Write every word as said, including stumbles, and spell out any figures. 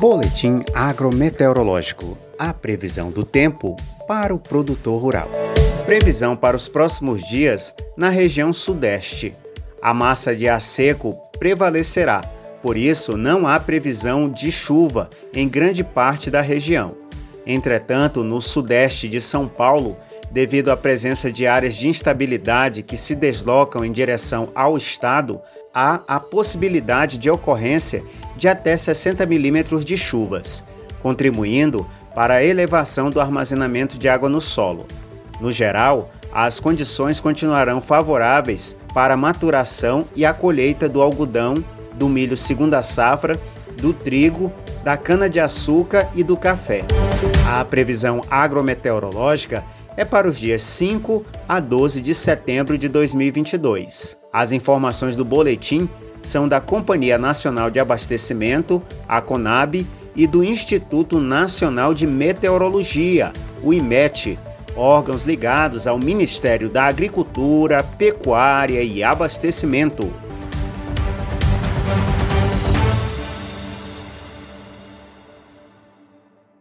Boletim agrometeorológico. A previsão do tempo para o produtor rural. Previsão para os próximos dias na região sudeste. A massa de ar seco prevalecerá, por isso não há previsão de chuva em grande parte da região. Entretanto, no sudeste de São Paulo, devido à presença de áreas de instabilidade que se deslocam em direção ao estado, há a possibilidade de ocorrência de até sessenta milímetros de chuvas, contribuindo para a elevação do armazenamento de água no solo. No geral, as condições continuarão favoráveis para a maturação e a colheita do algodão, do milho segunda safra, do trigo, da cana-de-açúcar e do café. A previsão agrometeorológica é para os dias cinco a doze de setembro de dois mil e vinte e dois. As informações do boletim são da Companhia Nacional de Abastecimento, a CONAB, e do Instituto Nacional de Meteorologia, o IMET, órgãos ligados ao Ministério da Agricultura, Pecuária e Abastecimento.